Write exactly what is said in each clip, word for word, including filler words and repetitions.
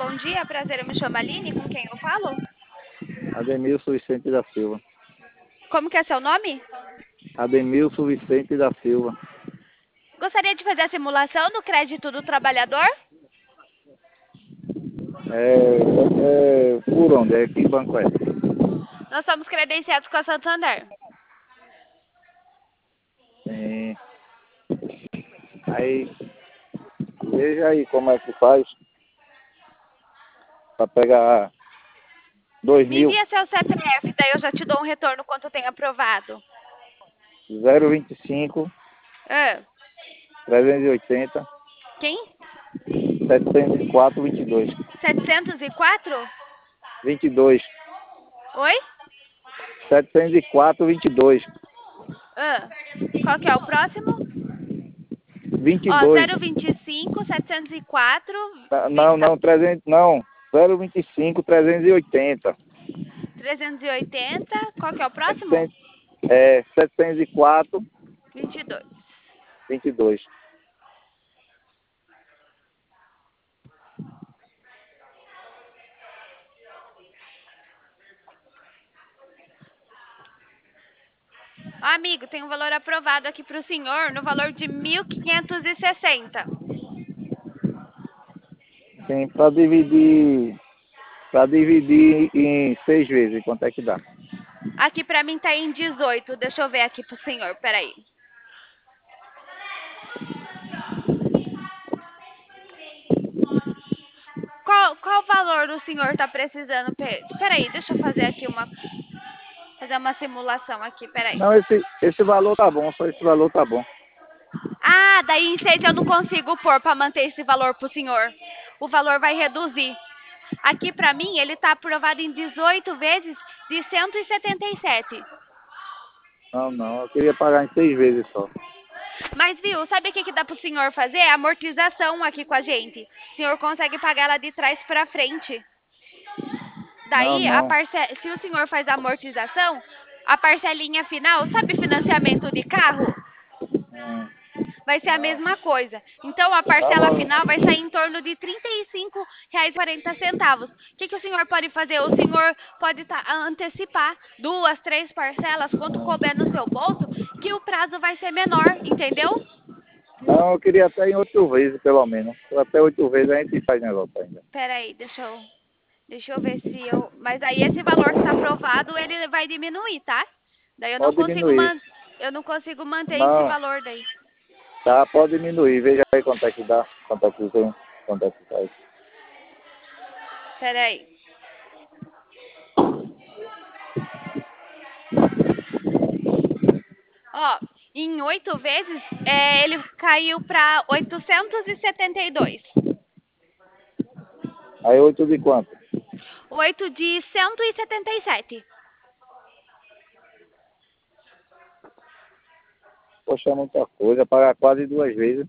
bom dia, prazer, eu me chamo Aline, com quem eu falo? Ademilson Vicente da Silva. Como que é seu nome? Ademilson Vicente da Silva. Gostaria de fazer a simulação do crédito do trabalhador? É, é, por onde? É, que banco é? Nós somos credenciados com a Santander. Sim. Aí, veja aí como é que faz para pegar dois Me mil, envia seu C P F, daí eu já te dou um retorno quanto tem aprovado. zero vinte e cinco, Ah, trezentos e oitenta, quem? setecentos e quatro, vinte e dois. setecentos e quatro? vinte e dois. Oi? setecentos e quatro, vinte e dois. Ah, qual que é o próximo? vinte e Ó, dois. zero vinte e cinco, setecentos e quatro, Não, não, trezentos, não. zero vinte e cinco, trezentos e oitenta. trezentos e oitenta, qual que é o próximo? setecentos, é, setecentos e quatro, vinte e dois. vinte e dois. Amigo, tem um valor aprovado aqui para o senhor no valor de mil quinhentos e sessenta. Sim, para dividir, para dividir em seis vezes, quanto é que dá? Aqui para mim tá em dezoito. Deixa eu ver aqui pro senhor, peraí. Qual, qual valor o senhor tá precisando? Pe- Peraí, deixa eu fazer aqui uma, fazer uma simulação aqui, peraí. Não, esse, esse valor tá bom, só esse valor tá bom. Ah, daí em seis eu não consigo pôr para manter esse valor pro senhor. O valor vai reduzir. Aqui para mim ele tá aprovado em dezoito vezes de cento e setenta e sete. Não, não, eu queria pagar em seis vezes só. Mas viu, sabe o que que dá pro senhor fazer? Amortização aqui com a gente. O senhor consegue pagar ela de trás para frente. Não, Daí, a não. parce... se o senhor faz a amortização, a parcelinha final, sabe financiamento de carro? Hum, Vai ser a não. mesma coisa. Então, a Tá parcela bom. final vai sair em torno de trinta e cinco reais e quarenta centavos. O que que o senhor pode fazer? O senhor pode tá, antecipar duas, três parcelas, quanto Hum. couber no seu bolso, que o prazo vai ser menor, entendeu? Não, eu queria até em oito vezes, pelo menos. Até oito vezes a gente faz negócio ainda. Peraí, deixa eu, deixa eu ver se eu... Mas aí esse valor que está aprovado, ele vai diminuir, tá? Daí eu não Pode consigo, diminuir. man... eu não consigo manter esse Não, valor daí. tá, pode diminuir. Veja aí quanto é que dá, quanto é que tem, quanto é que faz. Peraí. Ó, em oito vezes, é, ele caiu para oitocentos e setenta e dois. Aí oito de quanto? Oito de cento e setenta e sete. Poxa, é muita coisa, pagar quase duas vezes.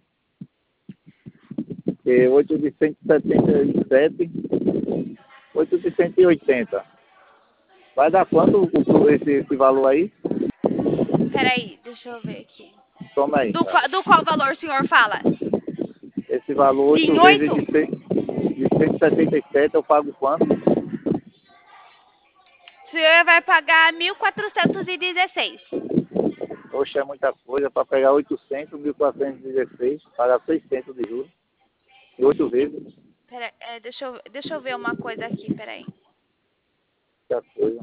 Porque oito de cento e setenta e sete, oito de cento e oitenta. Vai dar quanto o- esse, esse valor aí? Peraí, deixa eu ver aqui. Toma aí, Do, cara. qua- do qual valor o senhor fala? Esse valor, Em oito vezes oito? de, cem, de cento e setenta e sete, eu pago quanto? O senhor vai pagar mil quatrocentos e dezesseis. Poxa, é muita coisa. Para pegar oitocentos, mil quatrocentos e dezesseis, pagar seiscentos de juros. E oito vezes, Peraí, é, deixa eu, deixa eu ver uma coisa aqui, peraí. muita coisa.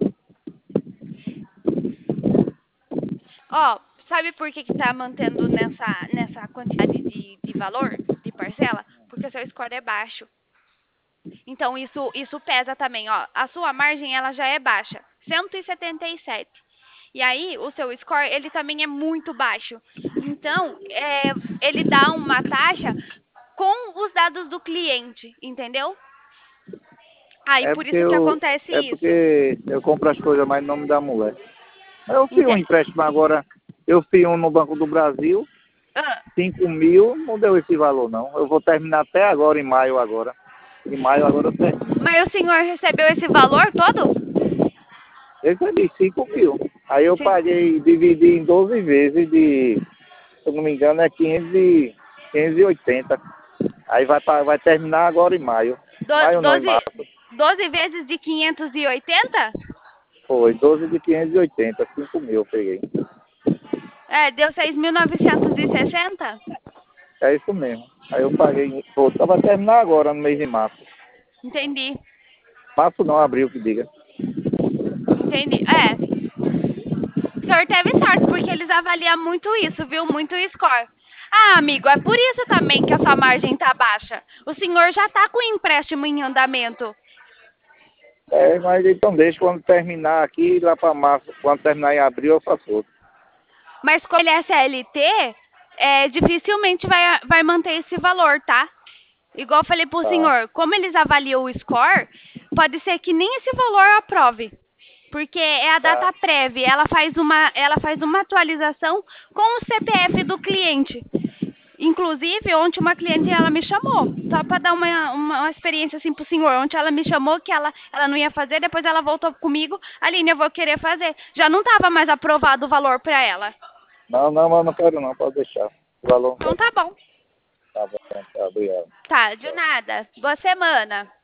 Ó, sabe por que que tá mantendo nessa, nessa quantidade de, de valor, de parcela? Porque o seu score é baixo. Então, isso, isso pesa também, ó. A sua margem, ela já é baixa, cento e setenta e sete. E aí, o seu score, ele também é muito baixo. Então, é, ele dá uma taxa com os dados do cliente, entendeu? Aí, É por porque isso que eu, acontece é isso. porque eu compro as coisas mais no nome da mulher. Eu fiz um Ente- empréstimo agora, eu fiz um no Banco do Brasil, Ah, cinco mil, não deu esse valor não. Eu vou terminar até agora, em maio agora. Em maio agora eu termino. mas o senhor recebeu esse valor todo? Esse é de cinco mil. Aí eu Sim. paguei, dividi em doze vezes de, se eu não me engano, é quinhentos e, quinhentos e oitenta. Aí vai, pra, vai terminar agora em maio. Do, Maio não, em doze, março. doze vezes de quinhentos e oitenta? Foi, doze de quinhentos e oitenta, cinco mil eu peguei. É, deu seis mil novecentos e sessenta? É isso mesmo. Aí eu paguei, pô, tá, vai terminar agora no mês de março. Entendi, Março não, abril que diga. entendi. É, o senhor teve sorte, porque eles avaliam muito isso, viu? Muito o score. Ah, amigo, é por isso também que a sua margem tá baixa. O senhor já tá com o empréstimo em andamento. É, mas então deixa quando terminar aqui, lá para março, quando terminar em abril eu faço outro. Mas como ele é C L T, é, dificilmente vai, vai manter esse valor, tá? Igual eu falei pro Tá, senhor, como eles avaliam o score, pode ser que nem esse valor aprove. Porque é a tá. data prévia, ela faz uma, ela faz uma atualização com o C P F do cliente. Inclusive, ontem uma cliente ela me chamou, só para dar uma, uma, uma experiência assim pro senhor. Ontem ela me chamou que ela, ela não ia fazer, depois ela voltou comigo, Aline, eu vou querer fazer. Já não estava mais aprovado o valor para ela. Não, não, mas não quero não, pode deixar. O valor não Então quero tá não. bom. Tá bom, tá, obrigado. Tá, de nada. Boa semana.